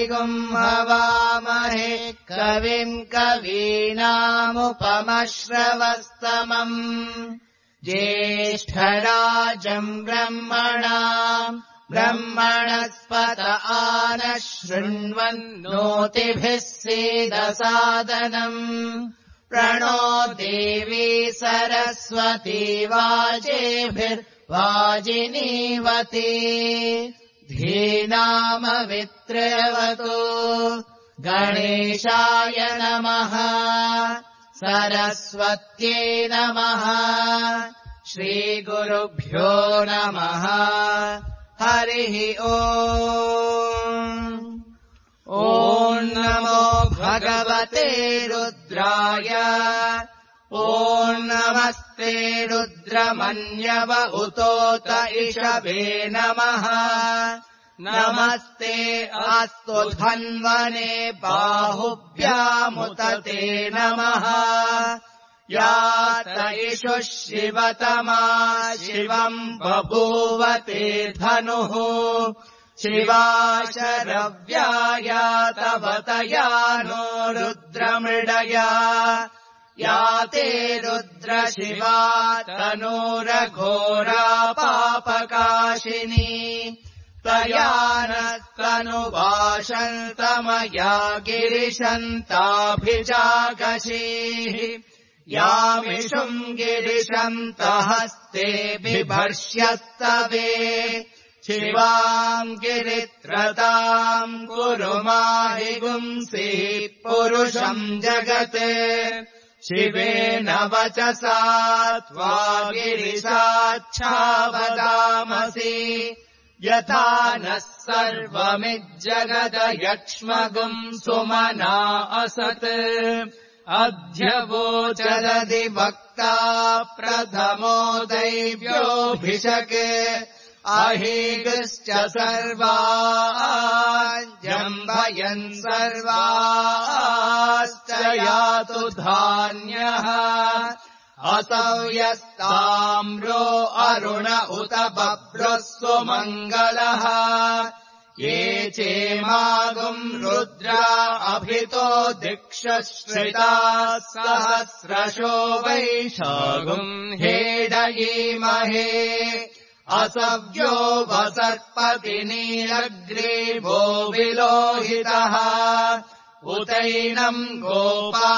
हवामहे कविम् कवीनामुपमश्रवस्तमम् ज्येष्ठराजम् ब्रह्मणस्पत आनः शृण्वन्नोतिभिः सीदसादनम् प्रणो देवी सरस्वती वाजेभिर्वाजिनीवती धीनामवित्रवतु गणेशाय नमः सरस्वत्यै नमः श्रीगुरुभ्यो नमः हरिः ॐ नमो भगवते रुद्राय ॐ नमस्ते रुद्रमन्यव उतोत इषवे नमः नमस्ते अस्तु धन्वने बाहुभ्यामुत ते नमः यात इषुः शिवतमा शिवम् बभूवते धनुः शिवा शरव्या तवतया नो रुद्रमृडया या ते रुद्रशिवा तनूरघोरा पापकाशिनी तया नस्तनुवाशन्तमया गिरिशन्ताभिजागशीः यामिषुम् गिरिशन्तहस्ते बिभर्ष्यस्तवे शिवाम् गिरित्रताम् कुरु माहिगुंसि पुरुषम् जगत् शिवेन वचसा त्वा गिरिशाच्छावदामसि यथा नः सर्वमिज्जगदयक्ष्मगुम् सुमना असत् अध्यवोचदधिवक्ता प्रथमो दैव्योऽभिषक् अहीगश्च सर्वाजम्भयन् सर्वाश्च यातु धान्यः असौ यस्ताम्रो अरुण उत बभ्रुः सुमङ्गलः ये चेमागुम् रुद्रा अभितो दिक्षश्रिताः सहस्रशो वैशागुम् हेडयीमहे असव्यो वसर्पति नीलग्रीवो विलोहितः उतैनम् गोपा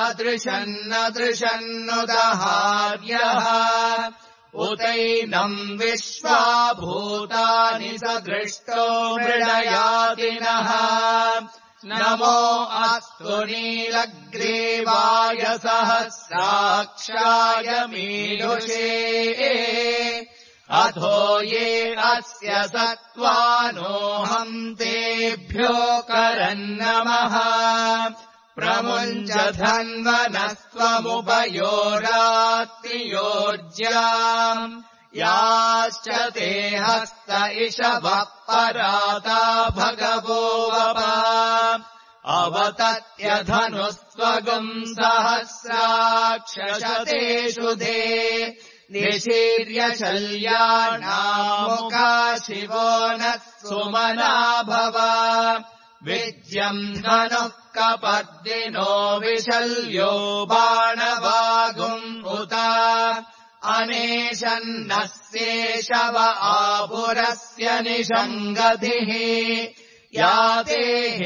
अदृशन्नदृशन्नुदहार्यः उतैनम् विश्वाभूतानि सदृष्टो मृडयादिनः नमो अस्तु नीलग्रीवाय सहस्राक्षाय मीयुषे अथो ये अस्य सत्त्वानोऽहम् तेभ्यो करन्नमः प्रमुञ्च धन्वनस्त्वमुभयोरात्रियोर्ज्याम् याश्च ते हस्त इषवः पराता भगवो वपा अवतत्यधनुस्त्वगुम् सहस्राक्षशतेषु धे निशीर्य शल्यानामुखा शिवो नः सुमना भव विद्यम् धनुः कपर्दिनो विशल्यो बाणवागुम् उत अनेशन्नस्येषव आपुरस्य निषङ्गतिः या ते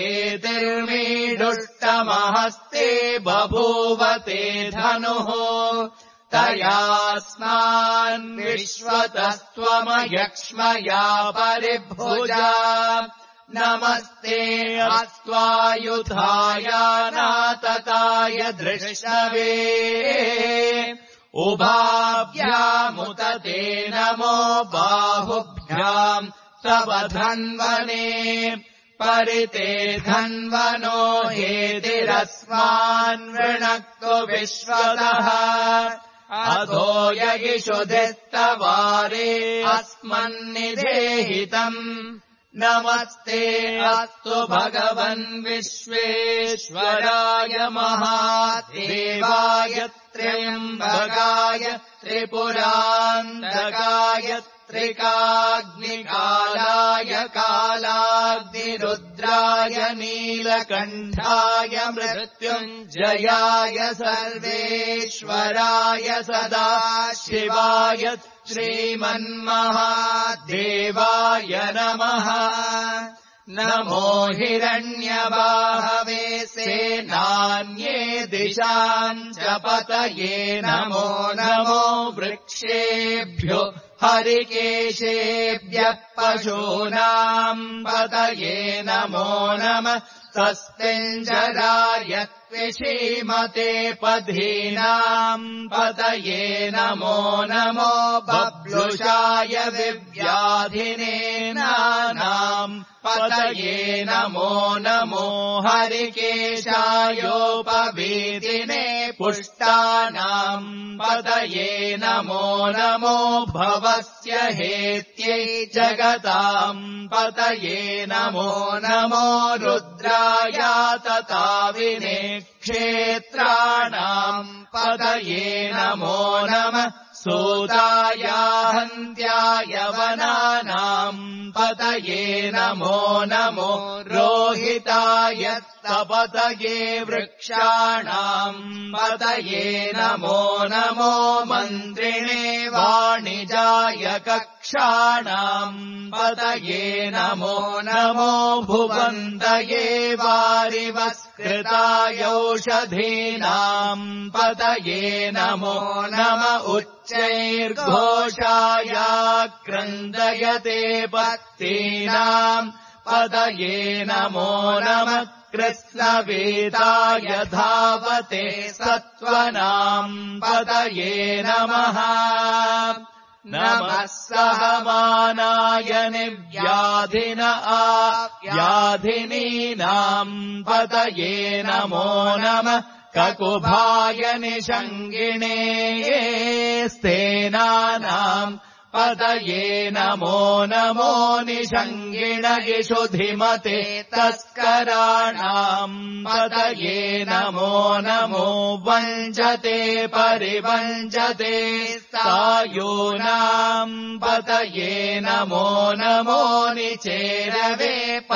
हेतिर्मीडुष्टमहस्ते बभूवते धनुः तयास्मान् विश्वतस्त्वमयक्ष्मया परिभुजा नमस्ते अस्त्वायुधाय नातताय दृष्टवे उभाभ्यामुत ते नमो बाहुभ्याम् तव धन्वने परिते धन्वनो हेतिरस्मान् वृणक्तु विश्वतः अधो ययिषुधिस्तवारे अस्मन्निधेहितम् नमस्ते अस्तु भगवन् विश्वेश्वराय महादेवाय त्र्यम्बकाय त्रिपुरान्तकाय त्रिकाग्निकालाय कालाग्निरुद्राय नीलकण्ठाय मृत्युञ्जयाय सर्वेश्वराय सदाशिवाय श्रीमन्महादेवाय नमः। नमो हिरण्यबाहवे सेनान्ये दिशाम् च पतये नमो नमो वृक्षेभ्यो हरिकेशेभ्यः पशूनाम् पतये नमो नमः। तस्मिञ्जराय त्विषीमते पधीनाम् पतये नमो नमो बब्लुषाय विव्याधिनेनानाम् पतये नमो नमो हरिकेशायोपवीतिने पुष्टानाम् पतये नमो नमो भवस्य हेत्यै जगताम् पतये नमो नमो रुद्रायातताविने क्षेत्राणाम् पतये नमो नमः। सूतायाहन्त्याय वनानाम् पतये नमो नमो रोहिताय तपतये वृक्षाणाम् पतये नमो नमो मन्त्रिणे वाणिजाय कक्षाणाम् पतये नमो नमो भुवन्दये वारिवस्कृताय औषधीनाम् पतये नमो नम उच्चैर्घोषाय क्रन्दयते पत्तीनाम् पतये नमो नमः। कृत्स्नवेदाय धावते सत्त्वनाम् पतये नमः। नमः सहमानाय निव्याधिन व्याधिनीनाम् पतये नमो नमः। ककुभाय निषङ्गिणे स्तेनानाम् पतये नमो नमो निषङ्गिणयिषु धिमते तस्कराणाम् पतये नमो नमो वञ्चते परिवञ्चते सायूनाम् पतये नमो नमो निचेरवे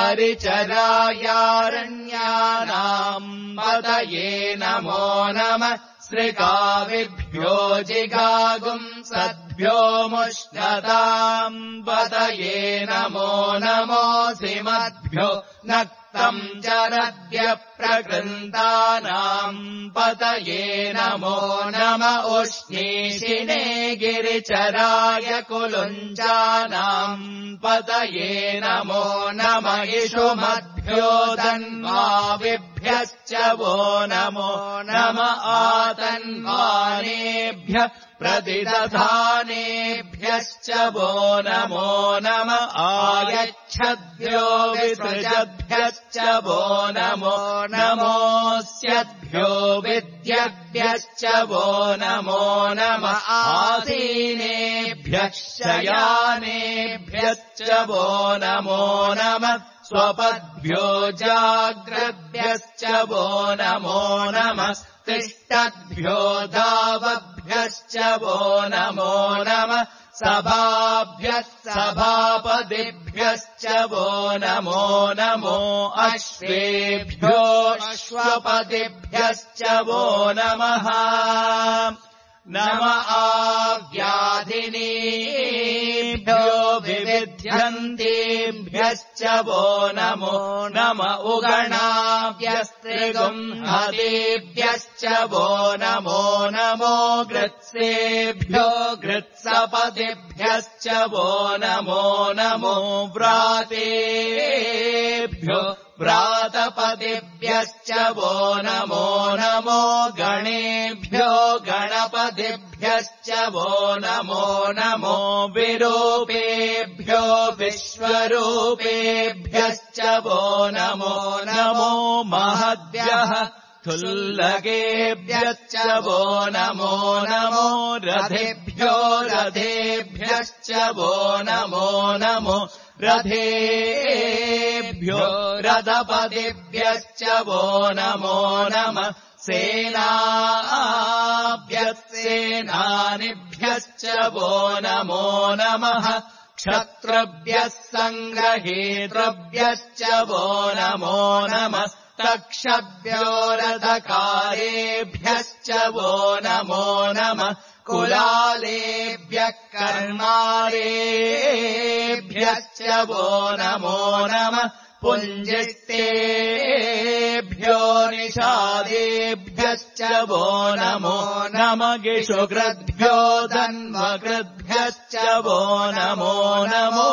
परिचरायारण्यानाम् पतये नमो नमः। श्रिकाविभ्यो जिगागुम् सद्भ्यो मुष्णताम् पतये नमो नमो सिमद्भ्यो नक्तम् चरद्य प्रकृन्तानाम् पतये नमो नम उष्णीषिणे गिरिचराय कुलुञ्जानाम् पतये नमो नम इषुमद्भ्यो धन्वाविभ्यश्च वो नमो नम आतन्वानेभ्यः प्रतिदधानेभ्यश्च वो नमो नम आयच्छद्भ्यो विसृजद्भ्यश्च वो नमो नमोऽस्यद्भ्यो विद्यभ्यश्च वो नमो नम आसीनेभ्यः शयानेभ्यश्च वो नमो नमः। स्वपद्भ्यो जाग्रद्भ्यश्च वो नमो नमः। तिष्ठद्भ्यो धावद्भ्यश्च वो नमो नमः। सभाभ्यः सभापदिभ्यश्च वो नमो नमो अश्वेभ्यो अश्वपदिभ्यश्च वो नमः। नम आव्याधिनीभ्यो विविध्यन्तीभ्यश्च वो नमो नम उगणाभ्यस्त्रिगुंहतीभ्यश्च वो नमो नमो गृत्सेभ्यो गृत्सपदिभ्यश्च वो नमो नमो व्रातेभ्यो व्रातपदिभ्यश्च वो नमो नमो गणेभ्यो गणपतिभ्यश्च वो नमो नमो विरूपेभ्यो विश्वरूपेभ्यश्च वो नमो नमो महद्भ्यः थुल्लकेभ्यश्च वो नमो नमो रथेभ्यो रथेभ्यश्च वो नमो नमो रथेभ्यो रथपतिभ्यश्च वो नमो नमः सेनाभ्यस्सेनानिभ्यश्च वो नमो नमः क्षत्रभ्यः सङ्ग्रहेतृभ्यश्च वो नमो नमः तक्षभ्यो रथकारेभ्यश्च वो नमो नमः कुलालेभ्यः कर्मारेभ्यश्च वो नमो नमः पुञ्जिष्टेभ्यो निषादेभ्यश्च वो नमो नमः गिषुकृद्भ्यो धन्वकृद्भ्यश्च वो नमो नमो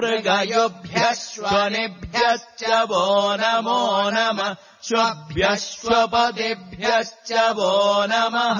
मृगयुभ्यश्वनिभ्यश्च वो नमो नमः श्वभ्यश्वपतिभ्यश्च वो नमः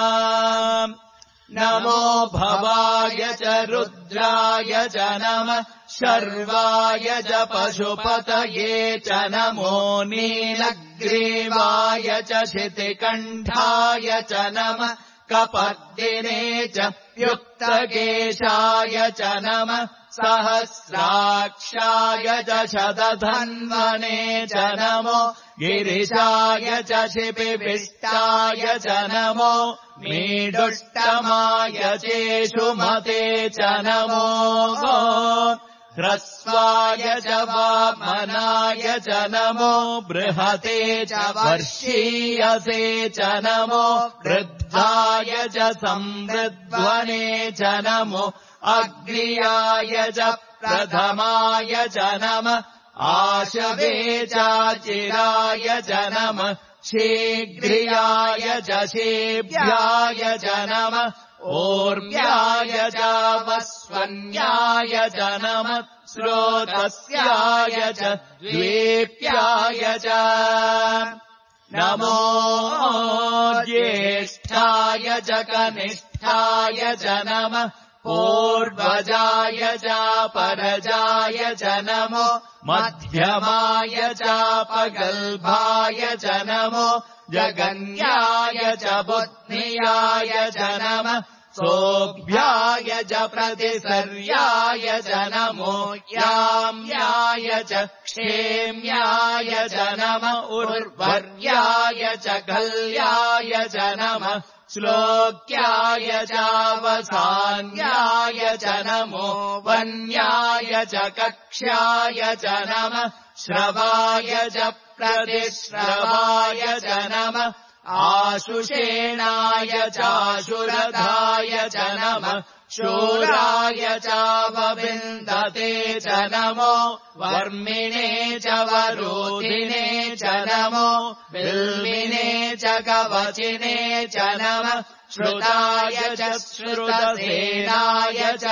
नमो भवाय च रुद्राय च नमः शर्वाय च पशुपतये च नमो नीलग्रीवाय च शितिकण्ठाय च नमः कपर्दिने च युक्तकेशाय च नमः सहस्राक्षाय च शतधन्वने च नमो गिरिशाय च शिपिविष्टाय च नमो मीडुष्टमाय चेषुमते च नमो ह्रस्वाय च वामनाय च नमो बृहते च वर्षीयसे च नमो वृद्धाय च संवृध्वने च नमो अग्र्याय च प्रथमाय च नमः आशवे चाचिराय च नमः शीघ्रियाय च शेभ्याय च नमः ऊर्व्याय च वस्वन्याय च नमः स्रोतस्याय च द्वेप्याय च नमो ज्येष्ठाय च कनिष्ठाय च नमः पूर्वजाय च परजाय च नमो मध्यमाय चापगल्भाय च नमो जगन्याय च बुद्ध्याय च नमः सोऽभ्याय च प्रतिसर्याय च नमो याम्याय च क्षेम्याय च नमः उर्वर्याय च कल्याय च नमः श्लोक्याय चावसान्याय च नमो वन्याय च कक्ष्याय च नमः श्रवाय च प्रतिश्रवाय च नमः आशुषेणाय चाशुरथाय च नमः शूराय चावविन्दते च नमो वर्मिणे च वरोधिने च नमो बिल्मिने च कवचिने च नमः श्रुताय च श्रुतसेनाय च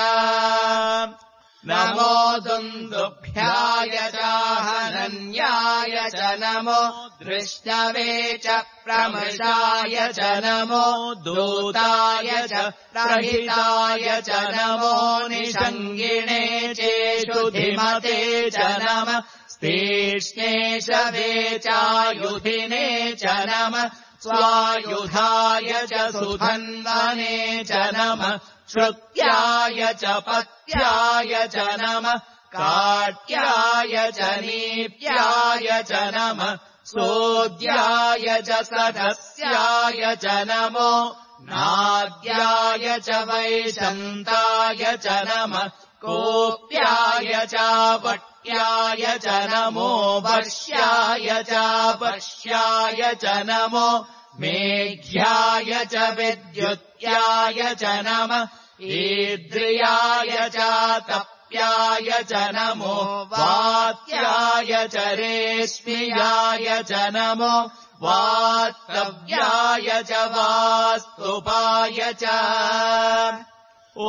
नमो दुन्दुभ्याय च हनन्याय च नमो दृष्टवे च प्रमृषाय च नमो दूताय च प्रहिताय च नमो निषङ्गिणे चेषुधिमते च नमः स्तीक्ष्णेशवे चायुधिने च नमः स्वायुधाय च सुधन्वने च नमः श्रुत्याय च पत्याय च नमः काट्याय च नीप्याय च नमः सोद्याय च सदस्याय च नमो नाद्याय च वैशन्ताय च नमः कोप्याय च वट्याय च नमो वर्ष्याय च वर्ष्याय च नमो मेघ्याय च विद्युत्याय च नमः ईद्रियाय च तप्याय च नमो वात्याय च रेश्मियाय च नमो वास्तव्याय च वास्तुपाय च ॐ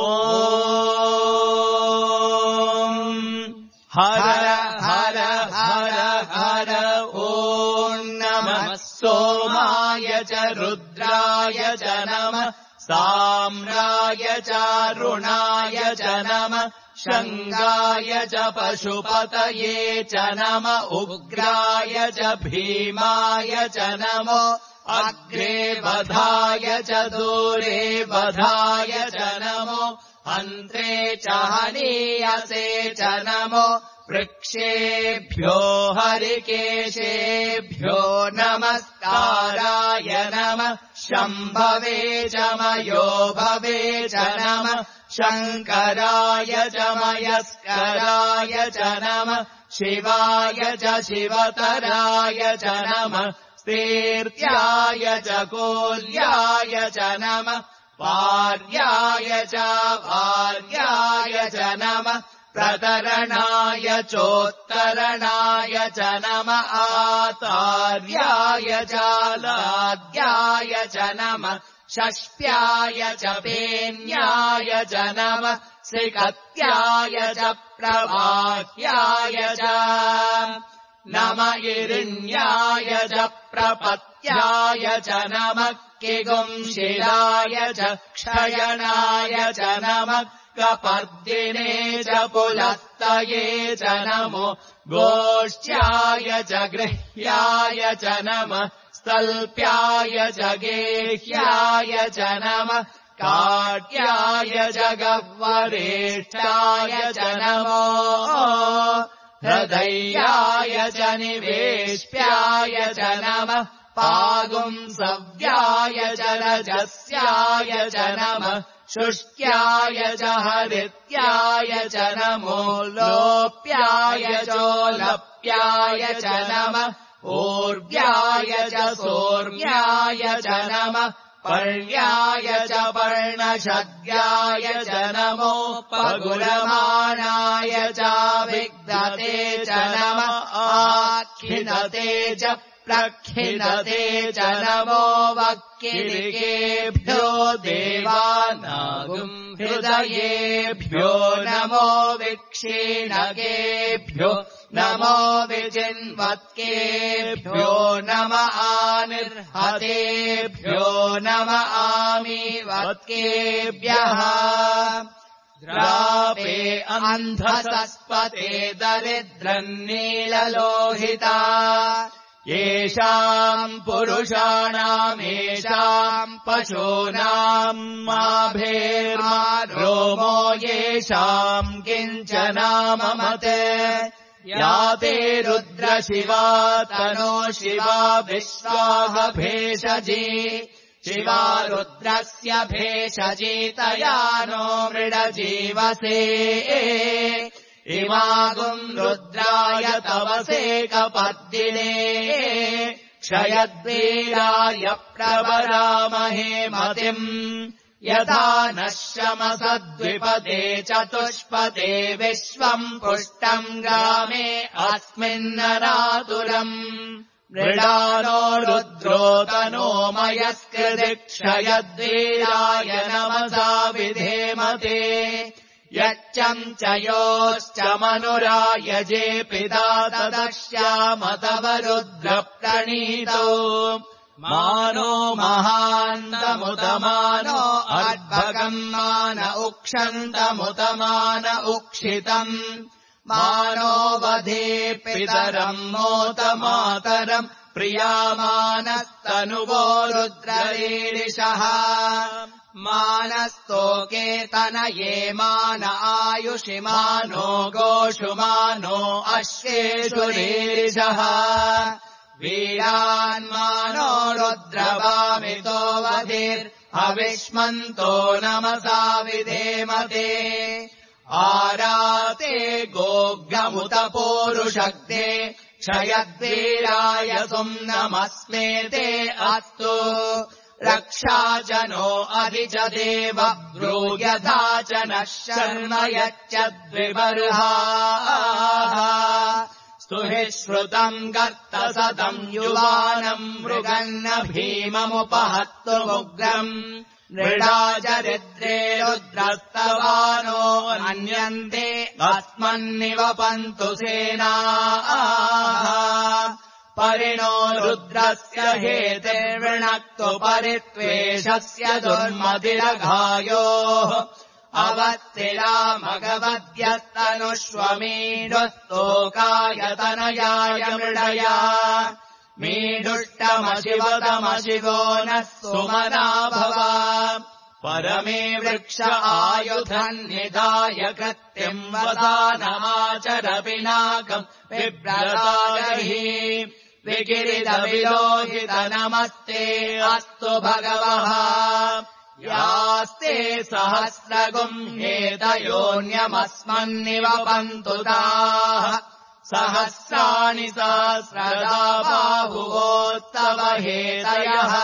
हर हर हर हर ॐ नमः सोमाय च रुद्राय च नमः साम्राय चारुणाय च नमः शङ्गाय च पशुपतये च नमः उग्राय च भीमाय च नमो अग्रे वधाय च दूरे वधाय च नमो अन्त्रे च हनीयसे च नमो वृक्षेभ्यो हरिकेशेभ्यो नमस्काराय नमः शम्भवे च मयो भवे च नमः शङ्कराय च मयस्कराय च नमः शिवाय च शिवतराय च नमः स्तीर्त्याय च कोल्याय च नमः पार्याय च भार्याय च नमः प्रतरणाय चोत्तरणाय च नमः आतार्याय च लाद्याय च नमः षष्ट्याय च पेन्याय च नमः श्रीकत्याय च प्रवाह्याय च नमः इरिण्याय च प्रपत्याय च नमः किगुंशिलाय च क्षयणाय च नमः कपर्दिने च पुलत्तये च नमो गोष्ठ्याय च गृह्याय च नमः स्तल्प्याय च गेह्याय च नमः काट्याय च गह्वरेष्ठाय च नमो हृदयाय च निवेश्याय च नमः पागुंसव्याय च रजस्याय च नमः शुष्क्याय च हरित्याय च नमो लोप्याय चोलप्याय च नमः ऊर्व्याय च सोर्व्याय च नमः पर्याय च पर्णशद्याय च नमो पगुलमानाय च विघ्नते च नमः आखिनते च प्रखिनते च नमो वक्किलिकेभ्यो देवानागुम् हृदयेभ्यो नमो विक्षीणकेभ्यो नमो विजिन्वत्केभ्यो नमः आनिर्हतेभ्यो नमः आमीवत्केभ्यः द्रापे अन्धसस्पते दरिद्रन्नीललोहिता येषाम् पुरुषाणामेषाम् पशूनाम् माभेर्मा रोमो येषाम् किञ्चनाममते याते रुद्रशिवा तनो शिवा विश्वाः भेषजी शिवा रुद्रस्य भेषजीतया नो मृडजीवसे इमागुम् रुद्राय तवसे कपद्दिने क्षयद्वीराय प्रवरामहे मतिम् यथा नः शमसद्विपदे चतुष्पदे विश्वम् पुष्टम् ग्रामे अस्मिन्नरातुरम् मृडानो रुद्रो तनो मयस्कृति क्षयद्वीराय नमसा विधेमते यच्चम् च योश्च मनुरायजे पिता तदश्याम तव रुद्रप्रणीतो मानो महान्तमुतमानो अर्भगम् मान उक्षन्तमुतमान उक्षितम् मानो वधे पितरम् मोतमातरम् प्रियामानस्तनुवो रुद्ररीडिशः मानस्तोके तनये मान आयुषि मानो गोषु मानो अश्वेषु रीरिषः वीरान्मानो रुद्रवामितो वधिर्हविष्मन्तो नमसा विधेमते आराते गोग्धमुत पोरुषक्ते क्षयद्वीराय सुम्नमस्मेते अस्तु रक्षाजनो अधिजदेव ब्रूयथा च नः शर्म यच्चद्विबर्हाः स्तुहि श्रुतम् गर्तसतम् युवानम् मृगन्न भीममुपहत्तुमुग्रम् नृडाचरिद्रे रुद्रस्तवानो अन्यन्ते अस्मन्निवपन्तु सेनाः परिणो रुद्रस्य हेतिर्वृणक्तु परित्वेषस्य दुर्मतिरघायोः अवत्तिरामगवद्यस्तनुष्वमीडुस्तोकायतनयाय मृडया मीडुष्टमशिवतमशिवो नः सुमना भव परमे वृक्ष आयुधन्निधाय कृत्यम् वसानमाचर पिनाकम् बिभ्रतागहि विकिरितविलोहित नमस्ते अस्तु भगवः यास्ते सहस्रगुम्हेतयोऽन्यमस्मन्निवपन्तु ताः सहस्राणि सहस्रदा बाहुवोत्तव हेतयः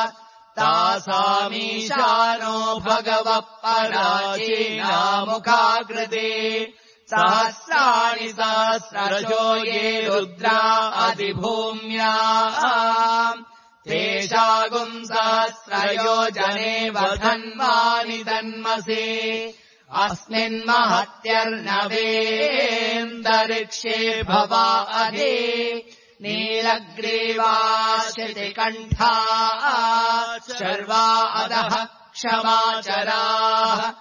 तासामीशानो भगवः पराचीनामुखाकृते सहस्राणि सहस्रशो ये रुद्रा अधिभूम्या तेषागुम् सहस्रयोजने वधन्वानि तन्मसे अस्मिन्महत्यर्नवेन्दरिक्षे भवा अदे नीलग्रीवाश्रितिकण्ठा शर्वा अधः क्षमाचराः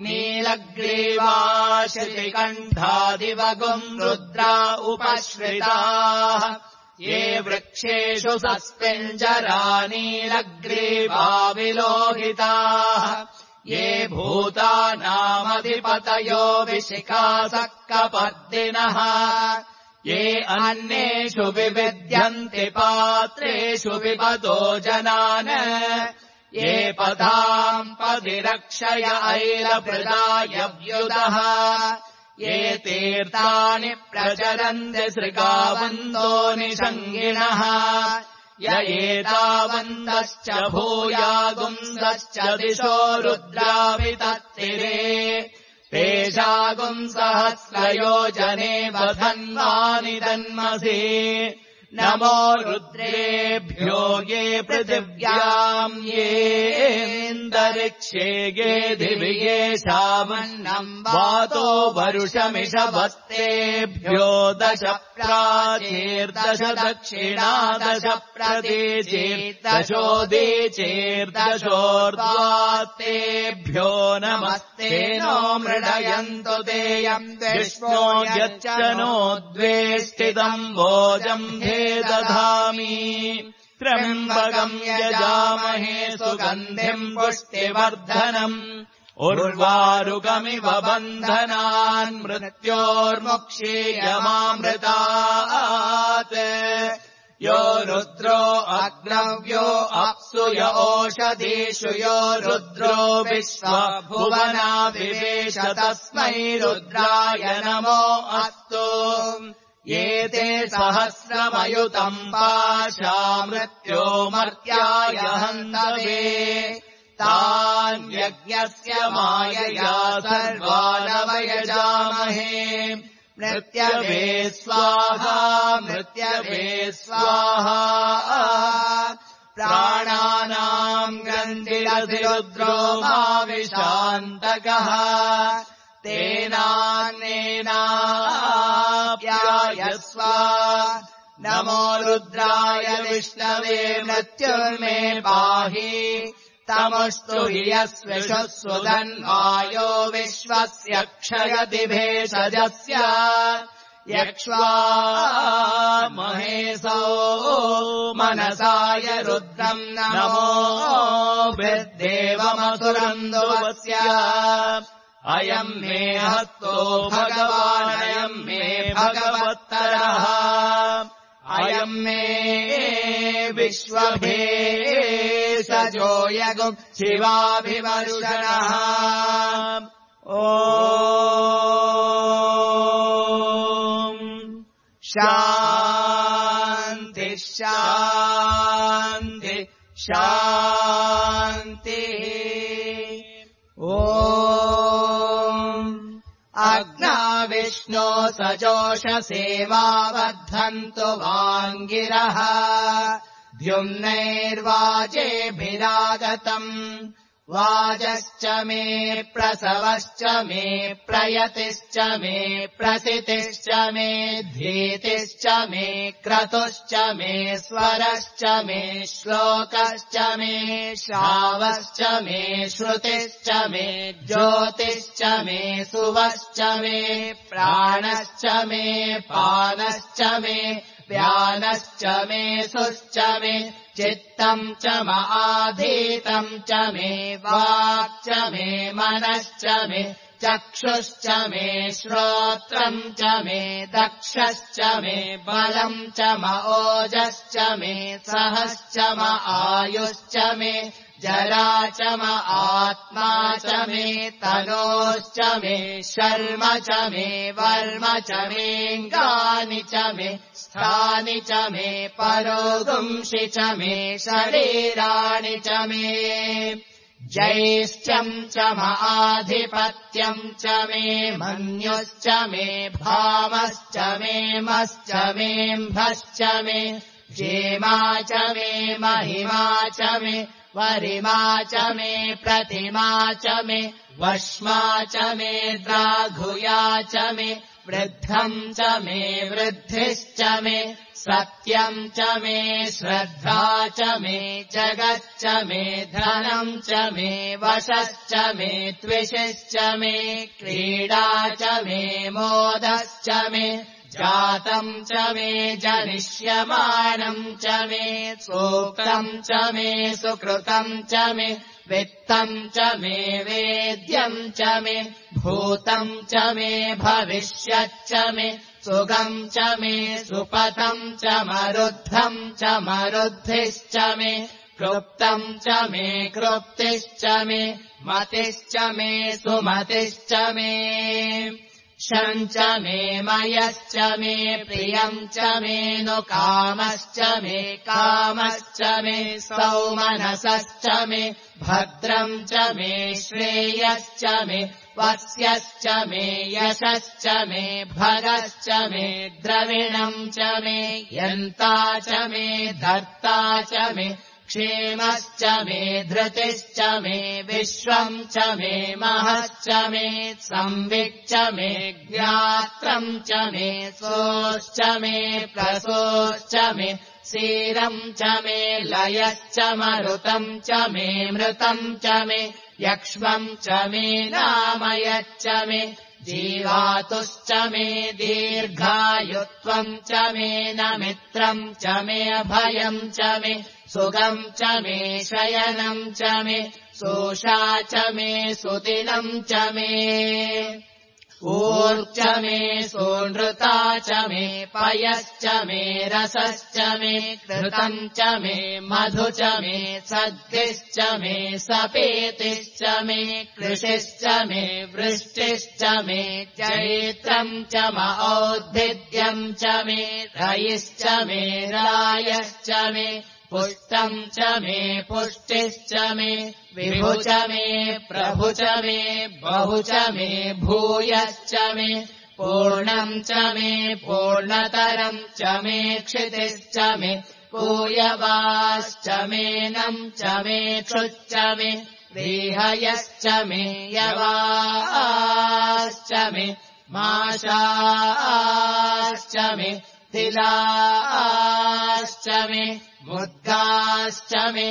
नीलग्रीवाश्रितिकण्ठादिवगुम् रुद्रा उपश्रिताः ये वृक्षेषु सस्पिञ्जरा नीलग्रीवा विलोहिताः ये भूतानामधिपतयो विशिखासः कपर्दिनः ये अन्येषु विविद्यन्ति पात्रेषु विपदो जनान् ये पदाम् पदिरक्षय ऐलभृदाय व्युदः ये तीर्थानि प्रचरन्ति सृगावन्दो निषङ्गिणः य एतावन्तश्च भूयागुंसश्च दिशो रुद्रावितत्तिरे तेषागुम् सहस्रयोजने वधन्वानि तन्मसे नमो रुद्रेभ्यो ये पृथिव्याम् येऽन्तरिक्षे ये दिवि येषामन्नम् वातो वरुषमिषभस्तेभ्यो 10 प्राचीर्दश दक्षिणा 10 प्रतीचीर्दशोदीचीर्दशोर्ध्वात्तेभ्यो नमस्ते नो मृडयन्तु तेयम् विष्णो यच्च नो द्वेष्टितम् भोजम् दधामि त्र्यम्बकम् यजामहे सुगन्धिम् पुष्टिवर्धनम् उर्वारुकमिव बन्धनान् मृत्योर्मुक्षीयमामृतात् यो रुद्रो अग्नव्यो अप्सु य ओषधीषु यो रुद्रो विश्वभुवनाभिवेश तस्मै रुद्राय नमो अस्तु ये ते सहस्रमयुतम् पाशा मृत्यो मर्त्याय हन्तवे तान्यज्ञस्य मायया सर्वानवयजामहे मृत्यवे स्वाहा मृत्यवे स्वाहा प्राणानाम् गन्धिरधिरुद्रो माविशान्तकः तेनान्नेनाप्यायस्व नमो रुद्राय विष्णवे मृत्युर्मे पाहि तमुष्टु हि यस्विषुः सुधन्वायो विश्वस्य क्षयति भेषजस्य यक्ष्वा महेशो मनसाय रुद्रम् नमो भिर्देवमसुरन्दुवस्य अयम् मे हस्तो भगवानयम् मे भगवत्तरः अयम् मे विश्वभेषजो यगुम् शिवाभिवर्षणः ॐ शान्ति शान्ति शान्तिः ॐ अग्ना विष्णो सजोषसेवावद्धन्तु वाङ्गिरः द्युम्नैर्वाजेभिरागतम् वाजश्च मे प्रसवश्च मे प्रयतिश्च मे प्रसितिश्च मे धीतिश्च मे क्रतुश्च मे स्वरश्च मे श्लोकश्च मे श्रावश्च मे श्रुतिश्च मे ज्योतिश्च मे सुवश्च मे प्राणश्च मे पानश्च मे व्यानश्च मे सुश्च मे चित्तम् च आधीतम् च मे वाक् च मे मनश्च मे चक्षुश्च मे श्रोत्रम् च मे दक्षश्च मे बलम् च ओजश्च मे सहश्च आयुश्च मे जरा च आत्मा च मे तनोश्च मे शर्म च मे वर्म च मेऽङ्गानि च मे स्थानि च मे परोगुंषि च मे शरीराणि च मे जैष्ठ्यम् च आधिपत्यम् च मे मन्युश्च मे भामश्च मे मश्च मेऽम्भश्च मे जेमा च मे महिमा च मे वरिमा च मे प्रतिमा च मे वश्मा च मे द्राघुया च मे वृद्धम् च मे वृद्धिश्च मे सत्यम् च मे श्रद्धा च मे जगच्च मे धनम् च मे वशश्च मे त्विषश्च मे क्रीडा च मे मोदश्च मे जातम् च मे जनिष्यमाणम् च मे सूक्तम् च मे सुकृतम् च मे वित्तम् च मे वेद्यम् च मे भूतम् च मे भविष्यच्च मे सुगम् च मे सुपथम् च मरुद्धम् च मरुद्धिश्च मे क्लुप्तम् च मे क्लुप्तिश्च मे मतिश्च मे सुमतिश्च मे शम् च मे मयश्च मे प्रियम् च मे नु कामश्च मे कामश्च मे सौमनसश्च मे भद्रम् च मे श्रेयश्च मे वस्यश्च मे यशश्च मे भगश्च मे द्रविणम् च मे यन्ता च मे धर्ता च मे क्षेमश्च मे धृतिश्च मे विश्वम् च मे महश्च मे संविच्च मे ज्ञात्रम् च मे सोश्च मे प्रसोश्च मे सीरम् च मे लयश्च मरुतम् च मे मृतम् च मे यक्ष्मम् च मे नामयच्च मे जीवातुश्च मे दीर्घायुत्वम् च मे नमित्रम् च मे अभयम् च मे सुगम् च मे शयनम् च मे सोषा च मे सुदिनम् च मे ऊर्च मे सोनृता च मे पयश्च मे रसश्च मे कृतम् च मे मधु च मे सद्भिश्च मे सपेतिश्च मे कृषिश्च मे वृष्टिश्च मे चैत्रम् च औद्भिद्यम् च मे रयिश्च मे रायश्च मे पुष्टम् च मे पुष्टिश्च मे विभु च मे प्रभु च मे बहु च मे भूयश्च मे पूर्णम् च मे पूर्णतरम् च मे क्षितिश्च मे पूयवाश्च मेनम् च मे क्षुच्च मे देहयश्च मे यवाश्च मे माशाश्च मे तिलाश्च मे मुद्गाश्च मे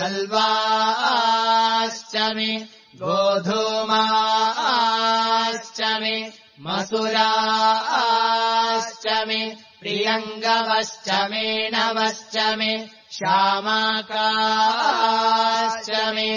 कल्वाश्च मे गोधूमाश्च मे मसुराश्च मे प्रियङ्गवश्च मे नवश्च मे श्यामाकाश्च मे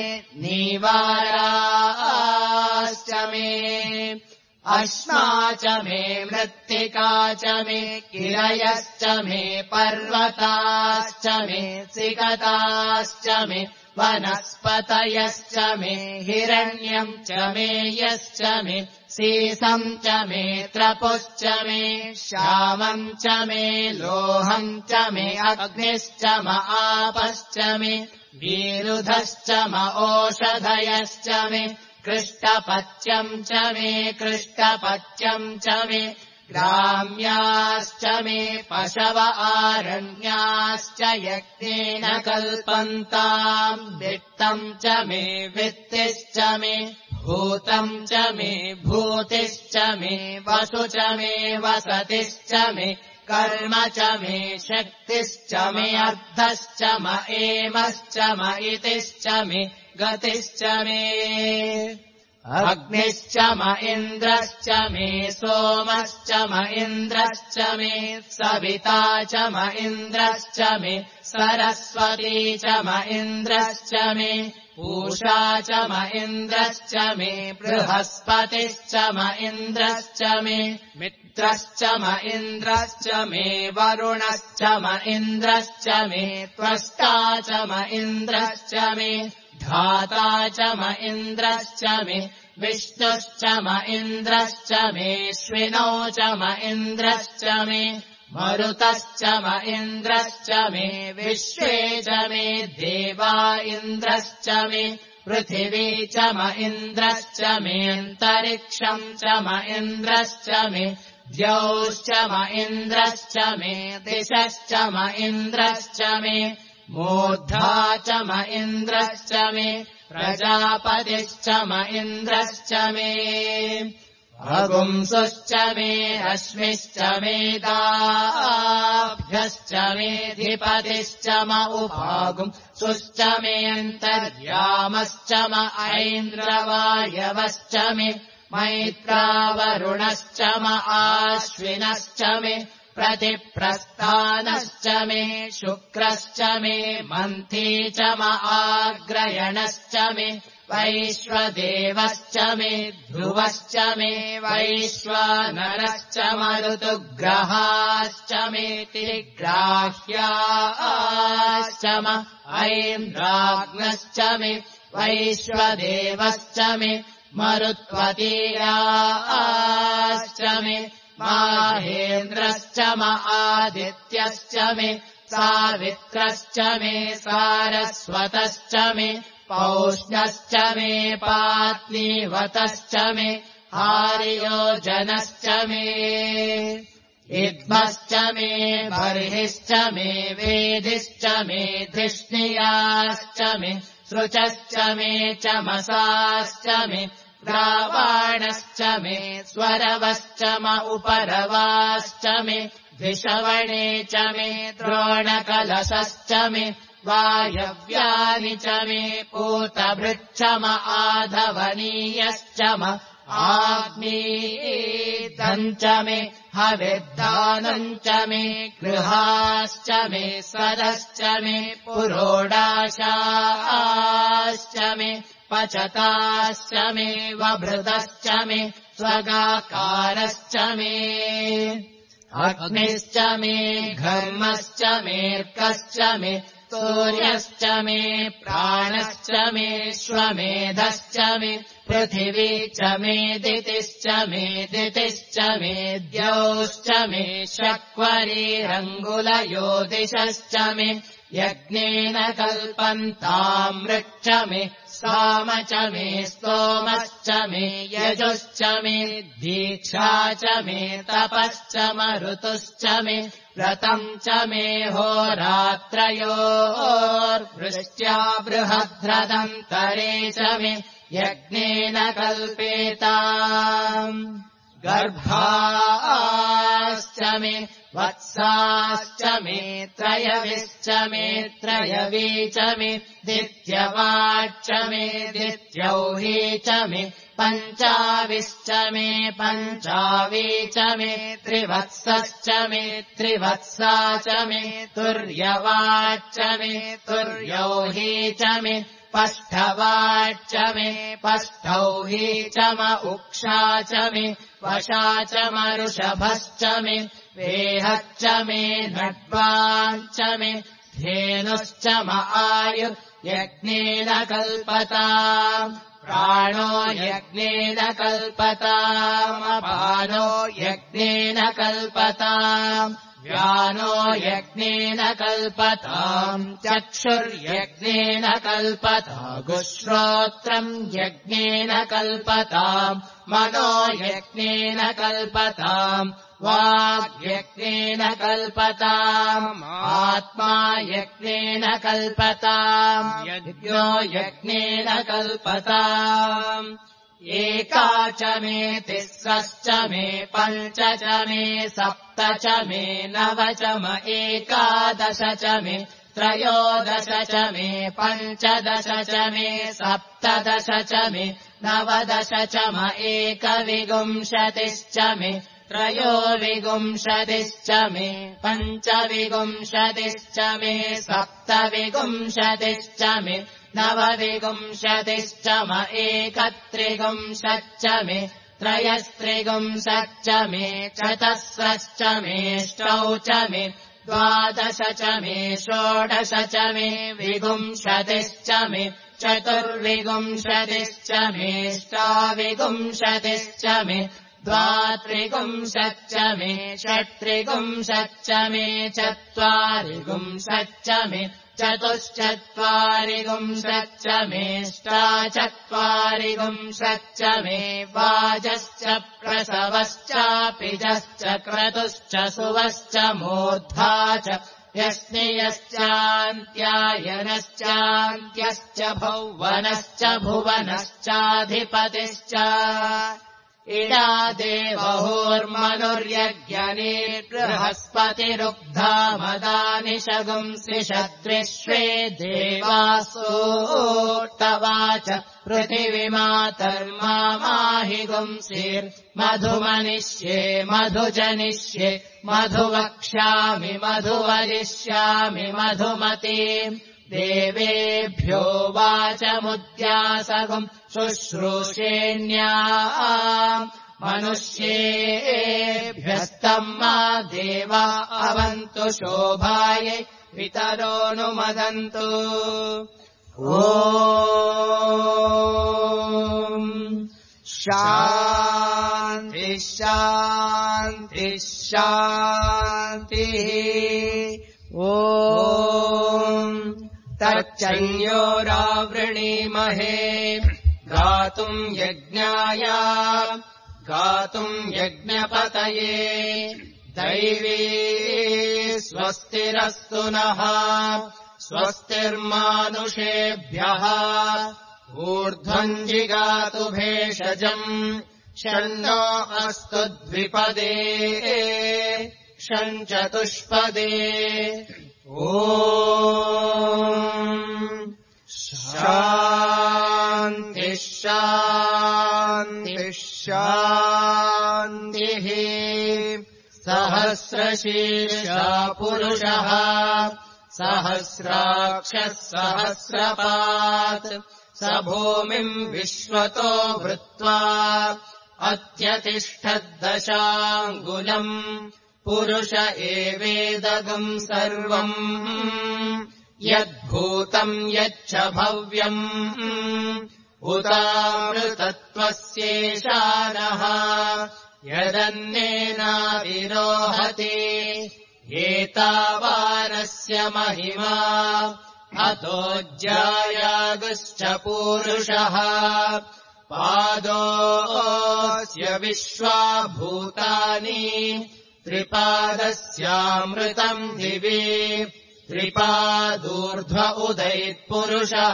नीवाराश्च मे अश्मा च मे मृत्तिका च मे किरयश्च मे पर्वताश्च मे सिकताश्च मे वनस्पतयश्च मे हिरण्यम् च मे यश्च मे सीसम् च मे त्रपुश्च मे श्यामम् च मे लोहम् च मे अग्निश्च आपश्च मे वीरुधश्च ओषधयश्च मे कृष्टपच्यम् च मे कृष्टपच्यम् च मे ग्राम्याश्च मे पशव आरण्याश्च यज्ञेन कल्पन्ताम् वित्तम् च मे वित्तिश्च मे भूतम् च मे भूतिश्च मे वसु च मे वसतिश्च मे कर्म च मे शक्तिश्च मे अर्थश्च म एमश्च म इतिश्च मे गतिश्च मे अग्निश्च म इन्द्रश्च मे सोमश्च म इन्द्रश्च मे सविता च म इन्द्रश्च मे सरस्वती च म इन्द्रश्च मे पूषा च म इन्द्रश्च मे बृहस्पतिश्च म इन्द्रश्च मे मित्रश्च म इन्द्रश्च मे वरुणश्च म इन्द्रश्च मे त्वष्टा च म इन्द्रश्च मे धाता च म इन्द्रश्च मे विष्णुश्च म इन्द्रश्च मेऽश्विनौ च म इन्द्रश्च मे मरुतश्च म इन्द्रश्च मे विश्वे च मे देवा इन्द्रश्च मे पृथिवी च म इन्द्रश्च मेऽन्तरिक्षम् च म इन्द्रश्च मे द्यौश्च म इन्द्रश्च मे दिशश्च म इन्द्रश्च मे मूर्धा च म इन्द्रश्च मे प्रजापतिश्च म इन्द्रश्च मे अगुंसुश्च मे अश्विश्च मेदाभ्यश्च मेऽधिपतिश्च म उपागुंसुश्च मेऽन्तर्यामश्च म ऐन्द्रवायवश्च मे मैत्रावरुणश्च म आश्विनश्च मे प्रतिप्रस्थानश्च मे शुक्रश्च मे मन्थी च म आग्रयणश्च मे वैश्वदेवश्च मे ध्रुवश्च मे वैश्वानरश्च म ऋतुग्रहाश्च मे तिग्राह्याश्च म ऐन्द्राग्नश्च मे वैश्वदेवश्च मे मरुत्वतीयाश्च मे माहेन्द्रश्च म आदित्यश्च मे सावित्रश्च मे सारस्वतश्च मे पौष्णश्च मे पात्नीवतश्च मे आर्योजनश्च मे इद्मश्च मे बर्हिश्च मे वेदिश्च मे धिष्णियाश्च मे सृचश्च मे चमसाश्च मे ग्रावाणश्च मे स्वरवश्च म उपरवाश्च मे द्विषवणे च मे द्रोणकलशश्च मे वायव्यानि च मे पूतभृच्च म आधवनीयश्च म आग्नेयम् च मे हविर्दानम् च मे गृहाश्च मे सदश्च मे पुरोडाशाश्च मे पचताश्च मे वभृतश्च मे स्वगाकारश्च मे अग्निश्च मे घर्मश्च मेऽर्कश्च मे सूर्यश्च मे प्राणश्च मे श्वमेधश्च मे पृथिवी च मे दितिश्च मे दितिश्च मे द्यौश्च मे शक्वरीरङ्गुलयोदिशश्च मे यज्ञेन कल्पन्तामृच्च मे साम च मे स्तोमश्च मे यजुश्च मे दीक्षा च मे तपश्च मरुतुश्च मे व्रतम् च मे होरात्रयोर्वृष्ट्या बृहद्रदन्तरे च मे यज्ञेन कल्पेताम् गर्भाश्च मे वत्साश्च मे त्रयविश्च मे त्रयवी च मे दित्यवाच्च मे दित्यौही च मे पञ्चाविश्च मे पञ्चावी च मे त्रिवत्सश्च मे त्रिवत्सा च मे तुर्यवाच्च मे तुर्यौही च मे पष्ठवाच्च मे पष्ठौही च म उक्षा च मे वशा च मरुषभश्च मे वेहच्च मे नड्वाञ्च मे धेनुश्च म आयुः यज्ञेन कल्पताम् प्राणो यज्ञेन कल्पताम् अपानो यज्ञेन कल्पताम् व्यानो यज्ञेन कल्पताम् चक्षुर्यज्ञेन कल्पतागुश्रोत्रम् यज्ञेन कल्पताम् मनो यज्ञेन कल्पताम् वाग्यज्ञेन कल्पताम् आत्मा यज्ञेन कल्पताम् यज्ञो यज्ञेन कल्पताम् एका च मे तिस्रश्च मे पञ्च च मे सप्त च मे नव च म एकादश च मे त्रयोदश च मे पञ्चदश च मे सप्तदश च मे नवदश च म एकविंशतिश्च मे त्रयोविंशतिश्च मे पञ्चविंशतिश्च मे सप्तविंशतिश्च मे नवविंशतिश्च म एकत्रिंशच्च मे त्रयस्त्रिंशच्च मे चतस्रश्च मेऽष्टौ च मे द्वादश च मे षोडश च मे विंशतिश्च मे चतुर्विंशतिश्च मेऽष्टाविंशतिश्च मे द्वात्रिंशच्च मे षट्त्रिंशच्च मे चत्वारिंशच्च मे चतुश्चत्वारिंशच्च मेऽष्टाचत्वारिंशच्च मे वाजश्च प्रसवश्चापिजश्च क्रतुश्च सुवश्च मूर्धा च यस्नियश्चान्त्यायनश्चान्त्यश्च भुवनश्च भुवनश्चाधिपतिश्च इडा देवहोर्मनुर्यज्ञने बृहस्पतिरुग्धा मदानि शगुंसि शद्विश्वे देवासोऽष्टवाच पृथिवीमातर्माहि गुंसिर्मधुमनिष्ये मधुजनिष्ये मधुवक्ष्यामि मधुवदिष्यामि मधुमतीम् देवेभ्यो वाचमुद्यासगुम् शुश्रूषेण्या मनुष्येभ्यस्तम् मा देवा अवन्तु शोभायै पितरोऽनुमदन्तु ॐ शान्ति शान्ति शान्तिः ॐ तच्चन्योरावृणीमहे गातुम् यज्ञाय गातुम् यज्ञपतये दैवी स्वस्तिरस्तु नः स्वस्तिर्मानुषेभ्यः ऊर्ध्वम् जिगातु भेषजम् षण्णो अस्तु द्विपदे षण्चतुष्पदे ॐ शान्ति शान्ति शान्तिः सहस्रशीर्षा पुरुषः सहस्राक्षः सहस्रपात् स भूमिम् विश्वतो वृत्वा अत्यतिष्ठद्दशाङ्गुलम् पुरुष एवेदगम् सर्वम् यद्भूतम् यच्च भव्यम् उतामृतत्वस्येषानः यदन्नेनातिरोहति एतावानस्य महिमा अतोऽज्यायागुश्च पूरुषः पादोऽस्य विश्वाभूतानि त्रिपादस्यामृतम् दिवि त्रिपादूर्ध्व उदैत्पुरुषः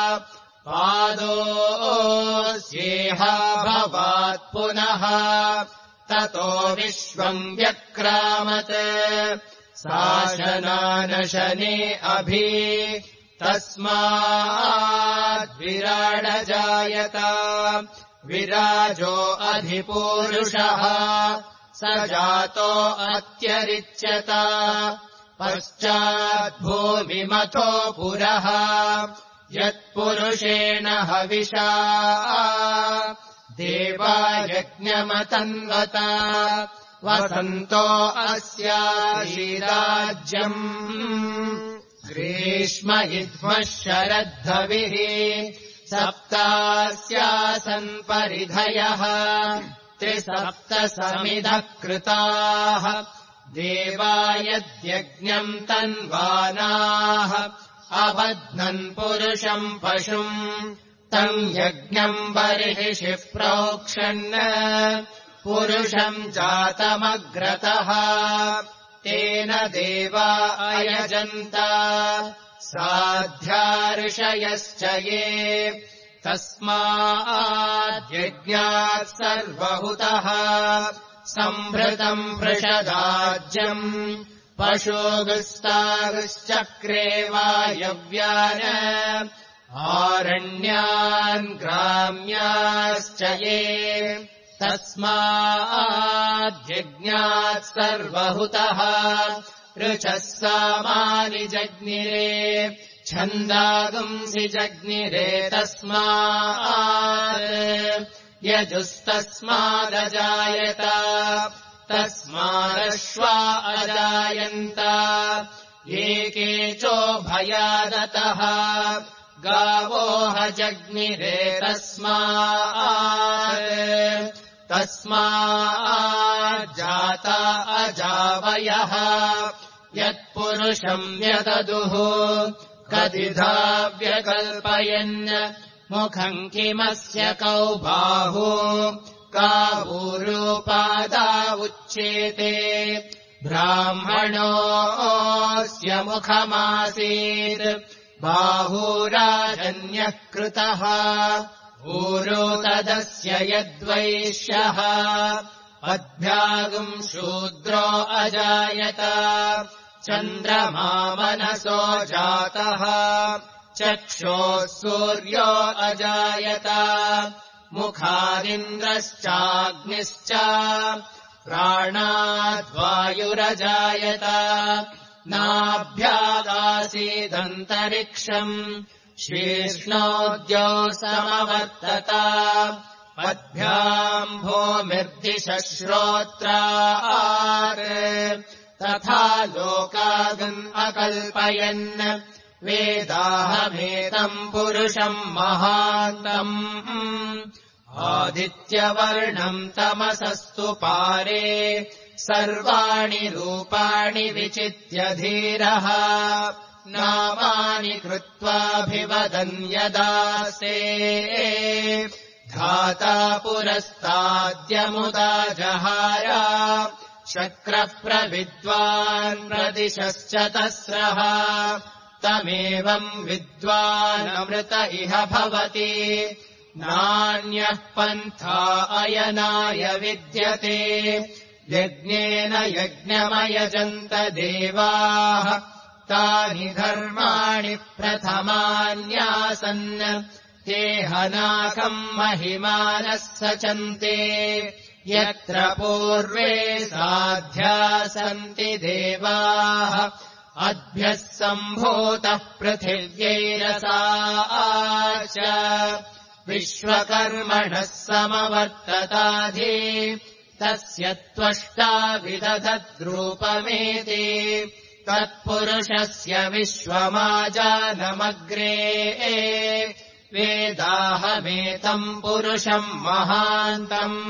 पादोऽस्येह भवात् पुनः ततो विश्वम् व्यक्रामत् शासनानशने अभि तस्माद्विराडजायत विराजो अधिपूरुषः स जातो अत्यरिच्यत पश्चाद्भूमिमथो पुरः यत्पुरुषेण हविषा देवा यज्ञमतन्वत वसन्तो अस्याशीराज्यम् ग्रीष्म इद्मः शरद्धविः सप्तास्यासन् परिधयः त्रिसप्तसमिधः कृताः देवा यद्यज्ञम् तन्वानाः अबध्नन् पुरुषम् पशुम् तम् यज्ञम् बर्हिषि प्रोक्षन् पुरुषम् जातमग्रतः तेन देवा अयजन्त साध्या ये तस्माद्यज्ञात् सर्वहुतः सम्भृतम् वृषदाज्यम् पशुगुस्तागुश्चक्रे वायव्यान् आरण्यान् ग्राम्याश्च ये तस्माद्यज्ञात् सर्वहुतः ऋचः सामानि जज्ञिरे छन्दागुंसि जज्ञिरे तस्मात् यजुस्तस्मादजायत तस्मादश्वा अजायन्त एके चोभयादतः गावोह जज्ञिरे तस्माज्जाता अजावयः यत्पुरुषम् व्यददुः कदिधा व्यकल्पयन् मुखम् किमस्य कौ बाहु कावूरूपादा उच्येते ब्राह्मणोऽस्य मुखमासीत् बाहुराजन्यः कृतः ऊरो तदस्य यद्वैश्यः पद्भ्यागुम् शूद्रो अजायत चन्द्रमा मनसो जातः चक्षोः सूर्यो अजायत मुखादिन्द्रश्चाग्निश्च प्राणाद्वायुरजायत नाभ्यागासीदन्तरिक्षम् शीर्ष्णोद्यो समवर्तत पद्भ्याम् भूमिर्दिशश्रोत्रात् तथा लोकागम् अकल्पयन् वेदाहमेतम् पुरुषम् महान्तम् आदित्यवर्णम् तमसस्तु पारे सर्वाणि रूपाणि विचित्य धीरः नामानि कृत्वाभिवदन् यदासे धाता पुरस्ताद्यमुदा जहार शक्रः प्रविद्वान् प्रदिशश्च तस्रः तमेवम् विद्वानमृत इह भवति नान्यः पन्था अयनाय विद्यते यज्ञेन यज्ञमयजन्त देवाः तानि धर्माणि प्रथमान्यासन् ते हनाकम् महिमानः सचन्ते यत्र पूर्वे साध्या सन्ति देवाः अद्भ्यः सम्भूतः पृथिव्यैरसाश्च विश्वकर्मणः समवर्तताधि तस्य त्वष्टा विदधद्रूपमेति तत्पुरुषस्य विश्वमाजानमग्रे वेदाहमेतम् पुरुषम् महान्तम्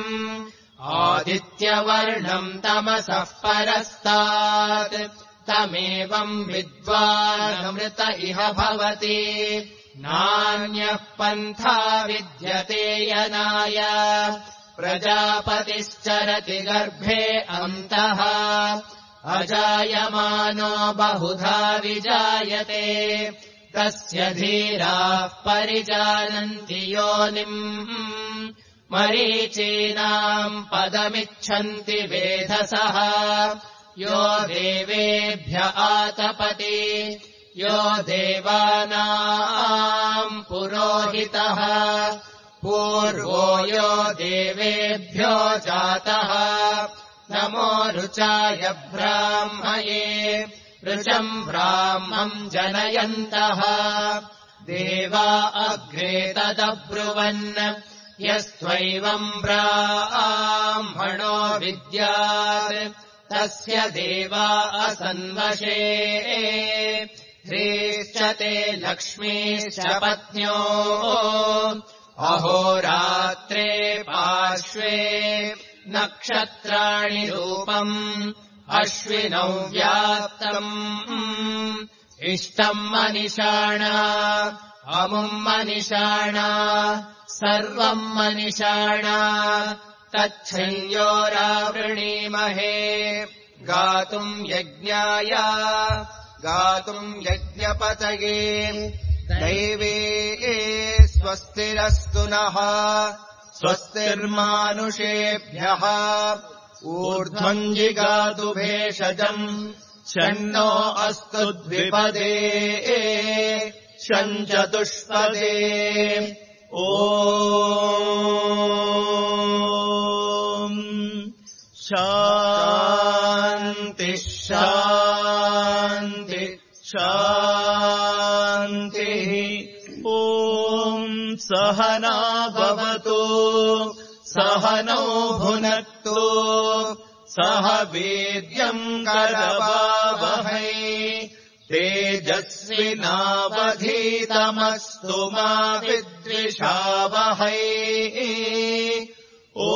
आदित्यवर्णम् तमसः परस्तात् तमेवम् विद्वानमृत इह भवति नान्यः पन्था विद्यते यनाय प्रजापतिश्चरति गर्भे अन्तः अजायमानो बहुधा विजायते तस्य धीराः परिजानन्ति योनिम् मरीचीनाम् पदमिच्छन्ति वेधसः यो देवेभ्य आतपति यो देवानाम् पुरोहितः पूर्वो यो देवेभ्यो जातः नमो ऋचाय ब्राह्मये ऋचम् ब्राह्मम् जनयन्तः देवा अग्रे तदब्रुवन् यस्त्वैवम् ब्राह्मणो विद्यात् तस्य देवा असन्वशे ह्रीश्च ते लक्ष्मीश्च पत्न्यो अहोरात्रे पार्श्वे नक्षत्राणि रूपम् अश्विनौ व्याप्तम् इष्टम् मनिषाणा अमुम् मनिषाणा सर्वम् मनिषाणा तच्छयोरावृणीमहे गातुम् यज्ञाय गातुम् यज्ञपतये दैवे स्वस्तिरस्तु नः स्वस्तिर्मानुषेभ्यः ऊर्ध्वम् जिगातु भेषजम् शन्नो अस्तु द्विपदे शञ्चतुष्पदे ॐ शान्तिः शान्तिः शान्तिः ॐ सहना भवतु सहनौ भुनक्तु सह वीर्यम् करवावहै तेजस्विनावधीतमस्तु मा विद्विषावहै ॐ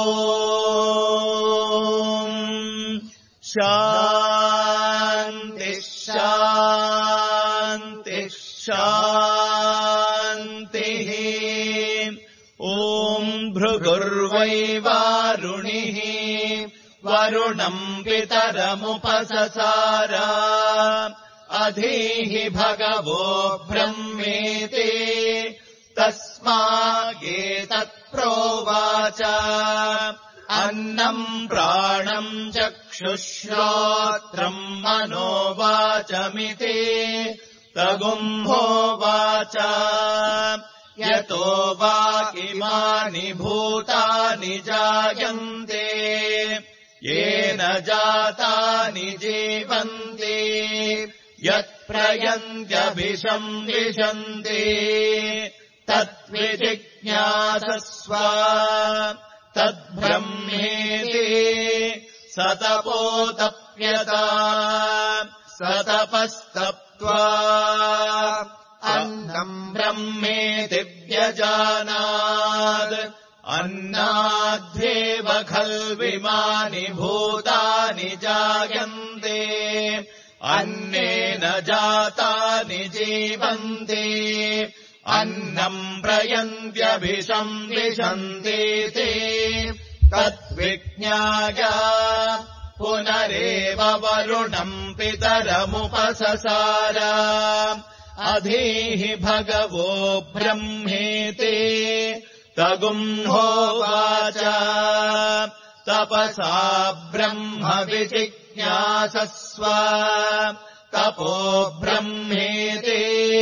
शान्तिः शान्तिः शान्तिः ॐ भृगुर्वै वारुणिः वरुणम् पितरमुपससार अधीहि भगवो ब्रह्मेति तस्मागेतत्प्रोवाच अन्नम् प्राणम् चक्षुश्रोत्रम् मनोवाचमिति तगुम्भोवाच यतो वा इमानि भूतानि जायन्ते येन जातानि जीवन्ति यत्प्रयन्त्यभिषम् विशन्ति तद्विजिज्ञासस्व तद्ब्रह्मेति सतपोतप्यता सतपस्तप्त्वा अन्नम् ब्रह्मेति व्यजानात् अन्नाद्येव खल्विमानि भूतानि जायन्ते अन्नेन जातानि जीवन्ति अन्नम् प्रयन्त्यभिषम् विशन्तीति तद्विज्ञाय पुनरेव वरुणम् पितरमुपससार अधीहि भगवो ब्रह्मेति तगुम्होवाच तपसा ब्रह्म विजिज्ञासस्व तपो ब्रह्मेति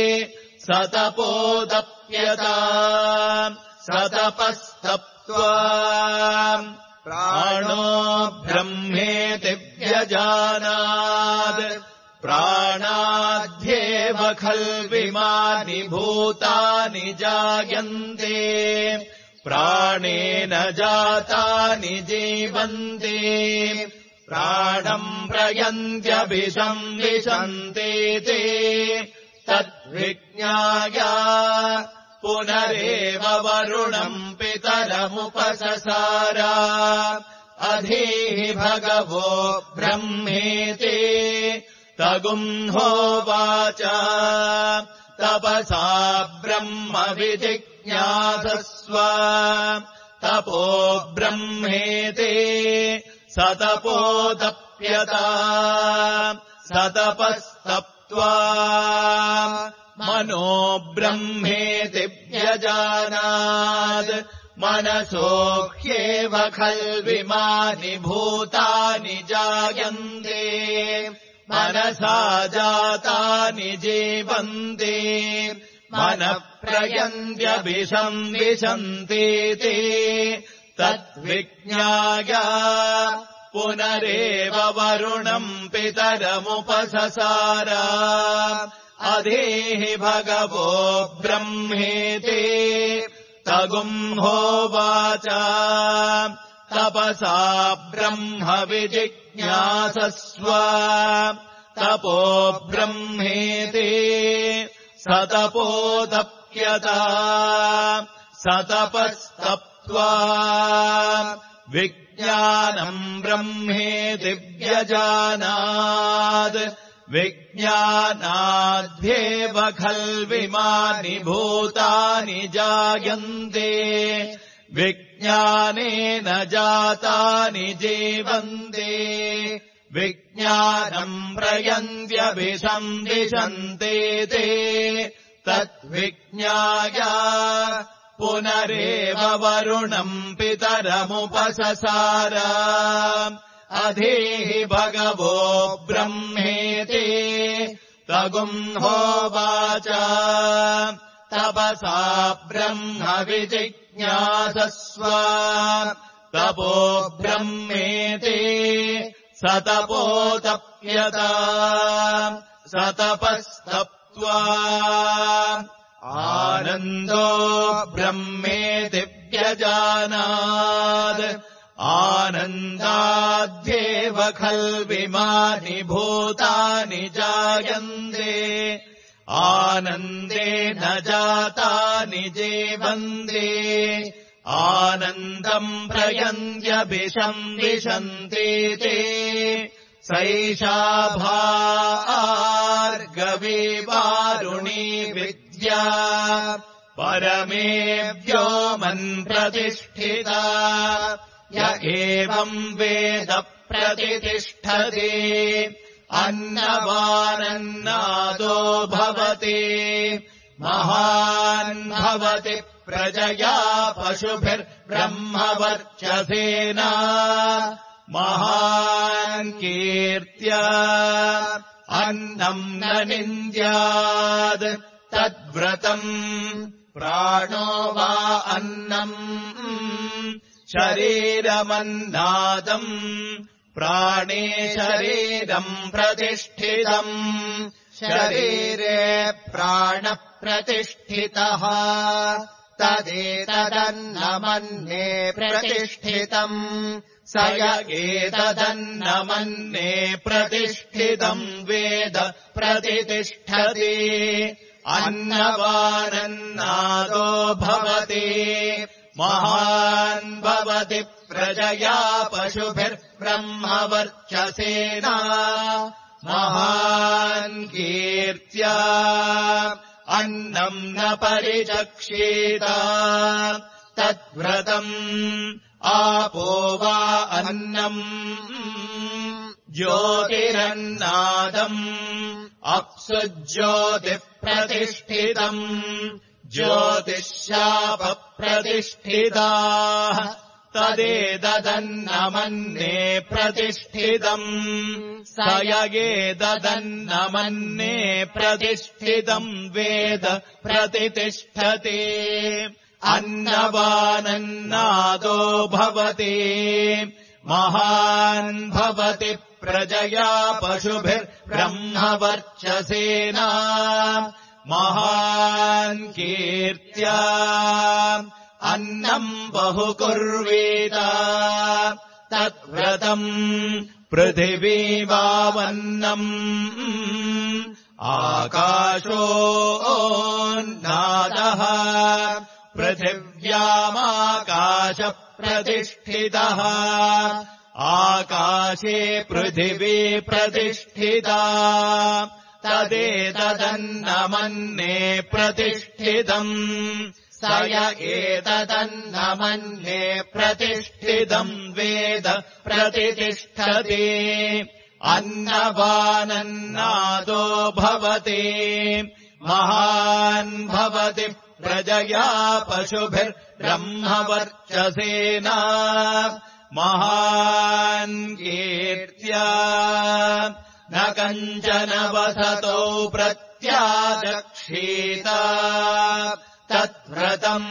सतपोदप्यता सतपस्तप्त्वा प्राणो ब्रह्मेति व्यजानात् प्राणाद्येव खल्विमानि भूतानि जायन्ते प्राणेन जातानि जीवन्ति प्राणम् प्रयन्त्यभिषम् विशन्तीति तद्विज्ञाय पुनरेव वरुणम् पितरमुपससार अधीहि भगवो ब्रह्मेति तगुम्होवाच तपसा ब्रह्म विजिज्ञासस्व तपो ब्रह्मेति सतपोदप्यता सतपस्तप्त्वा मनो ब्रह्मेति व्यजानात् मनसो ह्येव खल्विमानि भूतानि जायन्ते मनसा जातानि जीवन्ति मनः प्रयन्त्यभिषम् विशन्तीति तद्विज्ञाय पुनरेव वरुणम् पितरमुपससार अधीहि भगवो ब्रह्मेति तगुम्होवाच तपसा ब्रह्म विजिज्ञासस्व तपो ब्रह्मेति सतपोदप्यता सतपस्तप्त्वा विज्ञानम् ब्रह्मेति व्यजानात् विज्ञानाद्येव खल्विमानि भूतानि जायन्ते विज्ञानेन जातानि जीवन्ते विज्ञानम् प्रयन्त्यभिषम् विशन्तीति तद्विज्ञाय पुनरेव वरुणम् पितरमुपससार अधीहि भगवो ब्रह्मेति तगुंहोवाच तपसा ब्रह्म विजिज्ञासस्व तपो ब्रह्मेति स तपोतप्यत स तपस्तप्त्वा आनन्दो ब्रह्मेति व्यजानात् आनन्दाद्येव खल्विमानि भूतानि जायन्ते आनन्देन जातानि जीवन्ते आनन्दम् प्रयन्त्यभिशंविशन्तीति सैषा भार्गवीवारुणी विद्या परमेभ्यो मन्प्रतिष्ठिता य एवम् वेद प्रतितिष्ठति अन्नवानन्नादो भवति महान् भवति प्रजया पशुभिर्ब्रह्मवर्चसेना महान् कीर्त्या अन्नम् न निन्द्यात् तद्व्रतम् प्राणो वा अन्नम् शरीरमन्नादम् प्राणे शरीरम् प्रतिष्ठितम् शरीरे प्राणः प्रतिष्ठितः तदेतदन्नमन्ये प्रतिष्ठितम् स य एतदन्नमन्ये प्रतिष्ठितम् वेद प्रतितिष्ठति अन्नवानन्नादो भवति महान् भवति प्रजया पशुभिर्ब्रह्मवर्चसेना महान् कीर्त्या अन्नम् न परिचक्षेत तद्व्रतम् आपो वा अन्नम् ज्योतिरन्नादम् अप्सु ज्योतिःप्रतिष्ठितम् ज्योतिःशापप्रतिष्ठिताः तदेतदन्नमन्ये प्रतिष्ठितम् स य एतदन्नमन्ये प्रतिष्ठितम् वेद प्रतितिष्ठति अन्नवानन्नादो भवति महान् भवति प्रजया पशुभिर्ब्रह्मवर्चसेना महान् कीर्त्या अन्नम् बहुकुर्वीत तद्व्रतम् पृथिवीवावन्नम् आकाशोन्नादः पृथिव्यामाकाशप्रतिष्ठितः आकाशे पृथिवी प्रतिष्ठिता तदेतदन्नमन्ये प्रतिष्ठितम् स य एतदन्नमन्ये प्रतिष्ठितम् वेद प्रतितिष्ठति अन्नवानन्नादो भवति महान् भवति प्रजया पशुभिर्ब्रह्मवर्चसेना महान् कीर्त्या न कञ्चन वसतौ प्रत्याचक्षीत तद्व्रतम्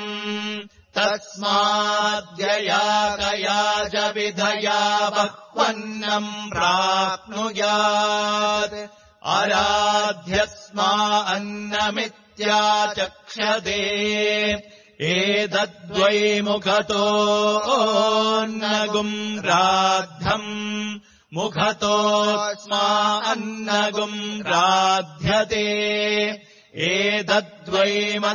तस्माद्यया कया च विधया बह्वन्नम् प्राप्नुयात् आराध्यस्मा अन्नमित्याचक्षते एतद्वै मुखतोऽन्नगुम् राद्धम् मुखतोऽस्मा अन्नगुम् राध्यते एतद्वै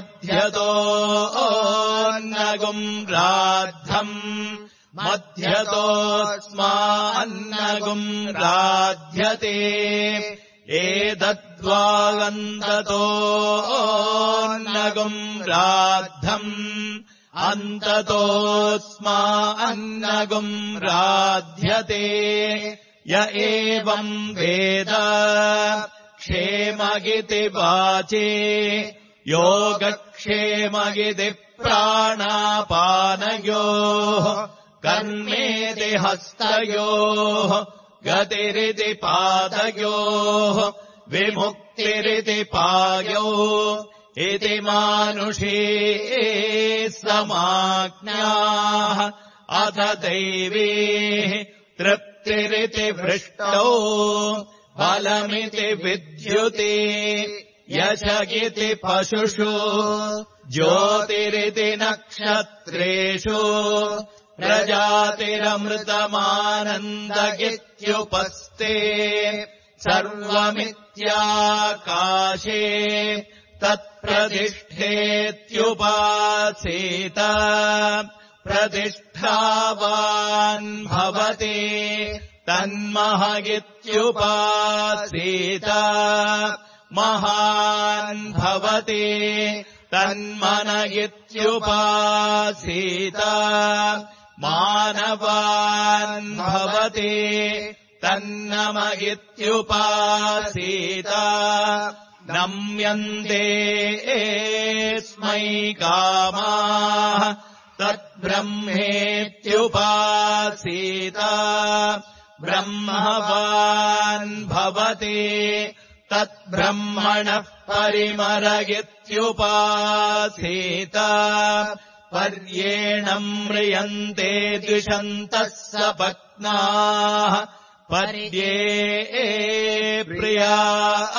मध्यतोऽन्नगुम् राद्धम् मध्यतोऽस्मा अन्नगुम् राध्यते एतद्वागन्ततोऽन्नगुम् राद्धम् अन्ततोऽस्मा अन्नगुम् राध्यते य एवम् वेद क्षेमगिति वाचे योगक्षेमगिति प्राणापानयोः कर्मेति हस्तयोः गतिरिति पादयोः विमुक्तिरिति पायो इति मानुषे समाज्ञाः अथ दैवे तृप्तिरिति वृष्टौ बलमिति विद्युते यशगिति पशुषु ज्योतिरिति नक्षत्रेषु प्रजातिरमृतमानन्दगित्युपस्ते सर्वमित्याकाशे तत्प्रतिष्ठेत्युपासेत प्रतिष्ठावान् भवति तन्महगित्युपासेत महान् भवति तन्मन इत्युपासेत मानवान् भवति तन्नम इत्युपासेत नम्यन्ते स्मै कामाः तद्ब्रह्मेत्युपासेत ब्रह्मवान् भवति तद्ब्रह्मणः परिमरगित्युपासेत पर्येणम् म्रियन्ते द्विषन्तः सपत्नाः पर्ये प्रिया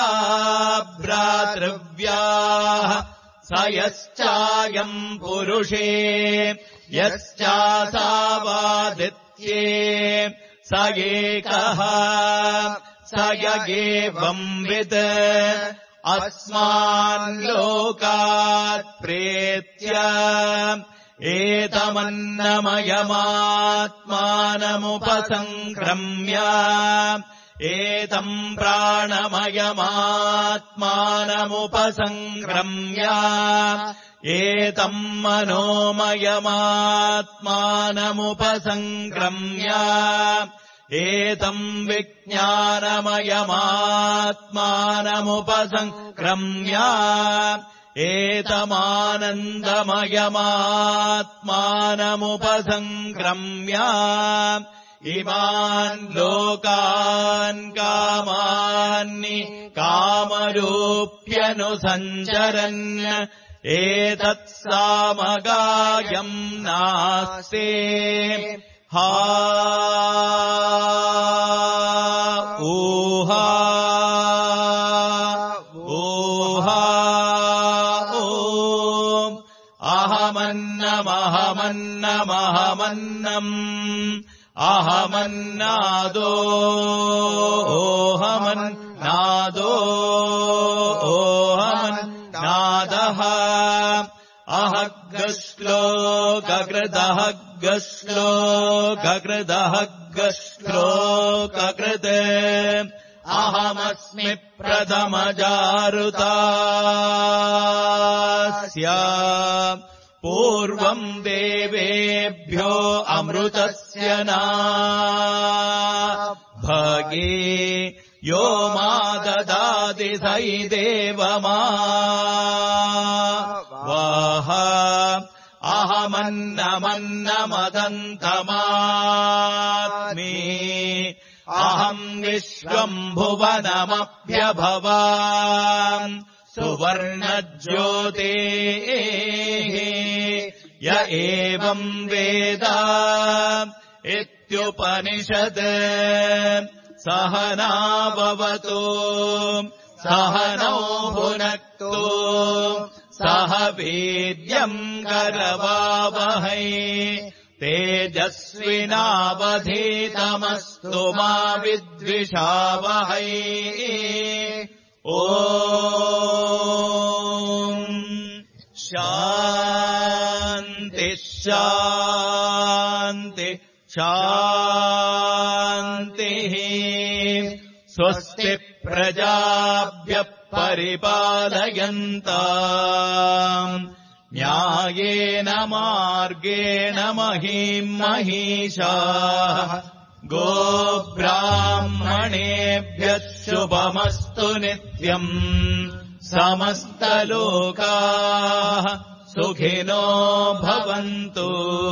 भ्रातृव्याः स यश्चायम् पुरुषे यश्चासावादित्ये स एकः स यगेवंविद् अस्मान् लोकात् प्रेत्य एतमन्नमयमात्मानमुपसङ्क्रम्य एतम् प्राणमयमात्मानमुपसङ्क्रम्य एतम् मनोमयमात्मानमुपसङ्क्रम्य एतम् विज्ञानमयमात्मानमुपसङ्क्रम्य एतमानन्दमयमात्मानमुपसङ्क्रम्य इमान् लोकान् कामानि कामरूप्यनुसञ्चरन् एतत्सामगायम् नास्ते हा ऊहा ऊहा ॐ अहमन्नमहमन्नमहमन्नम् अहमन्नादोऽहमन्नादोऽहमन्नादः अहग्श्लोककृदहग्श्लोककृदहग्श्लोककृत् अहमस्मि प्रथमजारुतास्य पूर्वम् देवेभ्यो अमृतस्य ना भगे यो मा ददाति सैदेवमा वः अहमन्नमन्नमदन्तमात्मे अहम् विश्वम् भुवनमभ्यभवाम् सुवर्णज्योतेः य एवम् वेद इत्युपनिषत् सहनाववतु सहनौ भुनक्तु सह वीर्यम् करवावहै तेजस्विनावधीतमस्तु मा विद्विषावहै ॐ शान्ति शान्ति शान्तिः स्वस्ति प्रजाभ्यः परिपालयन्ताम् न्यायेन मार्गेण महीम् महीषाः गोब्राह्मणेभ्यः शुभमस्तु नित्यम् समस्तलोकाः सुखिनो भवन्तु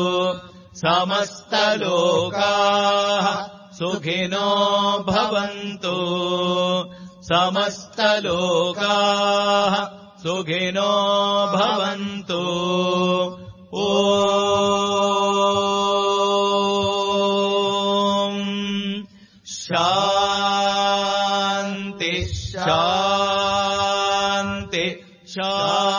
समस्तलोकाः सुखिनो भवन्तु समस्तलोकाः सुखिनो भवन्तु ॐ शान्ति शान्ति शान्ति